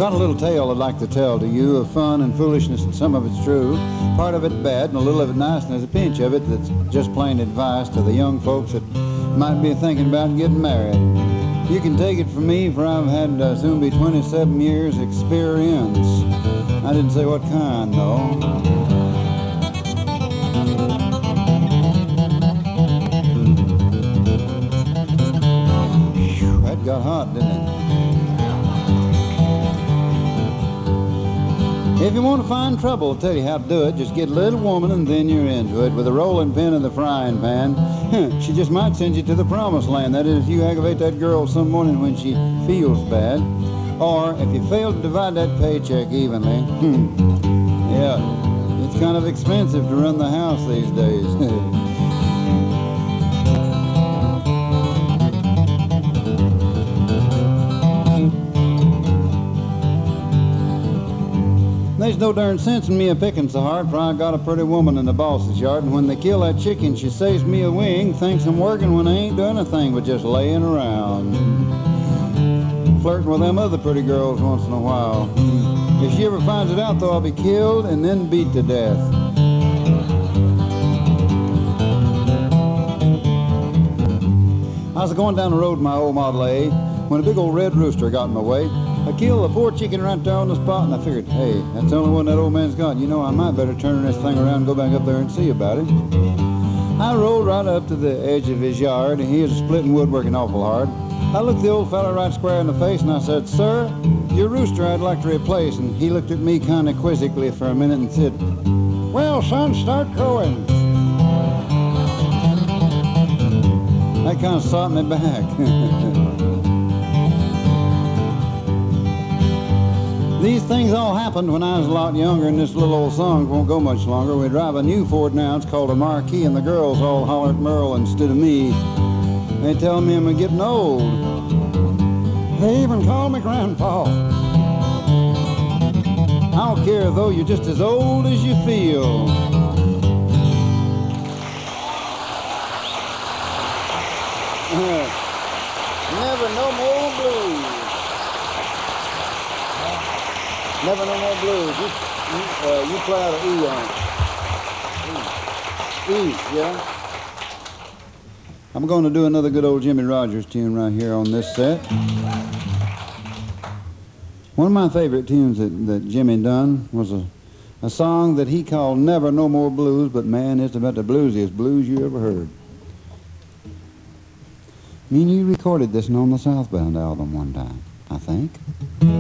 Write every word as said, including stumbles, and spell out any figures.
got a little tale I'd like to tell to you of fun and foolishness, and some of it's true. Part of it bad and a little of it nice, and there's a pinch of it that's just plain advice to the young folks that might be thinking about getting married. You can take it from me, for I've had uh, soon be twenty-seven years experience. I didn't say what kind, though. Whew, that got hot, didn't it? If you want to find trouble, I'll tell you how to do it. Just get a little woman and then you're into it with a rolling pin in the frying pan. She just might send you to the promised land. That is, if you aggravate that girl some morning when she feels bad. Or if you fail to divide that paycheck evenly. Yeah, it's kind of expensive to run the house these days. There's no darn sense in me a picking so hard, for I got a pretty woman in the boss's yard, and when they kill that chicken, she saves me a wing, thinks I'm working when I ain't doing a thing but just laying around. Flirting with them other pretty girls once in a while. If she ever finds it out, though, I'll be killed and then beat to death. I was going down the road in my old Model A when a big old red rooster got in my way. I killed a poor chicken right there on the spot, and I figured, hey, that's the only one that old man's got. You know, I might better turn this thing around and go back up there and see about it. I rolled right up to the edge of his yard, and he was splitting wood, working awful hard. I looked the old fella right square in the face, and I said, sir, your rooster I'd like to replace. And he looked at me kind of quizzically for a minute and said, well, son, start crowing. That kind of sot me back. These things all happened when I was a lot younger, and this little old song won't go much longer. We drive a new Ford now, it's called a Marquis, and the girls all holler at Merle instead of me. They tell me I'm getting old. They even call me Grandpa. I don't care, though, you're just as old as you feel. Never no more blues. Never no more blues. You, you, uh, you play out of E on it. E, E, yeah? I'm going to do another good old Jimmie Rodgers tune right here on this set. One of my favorite tunes that, that Jimmy done was a, a song that he called Never No More Blues, but man, it's about the bluesiest blues you ever heard. Me and you recorded this on the Southbound album one time, I think.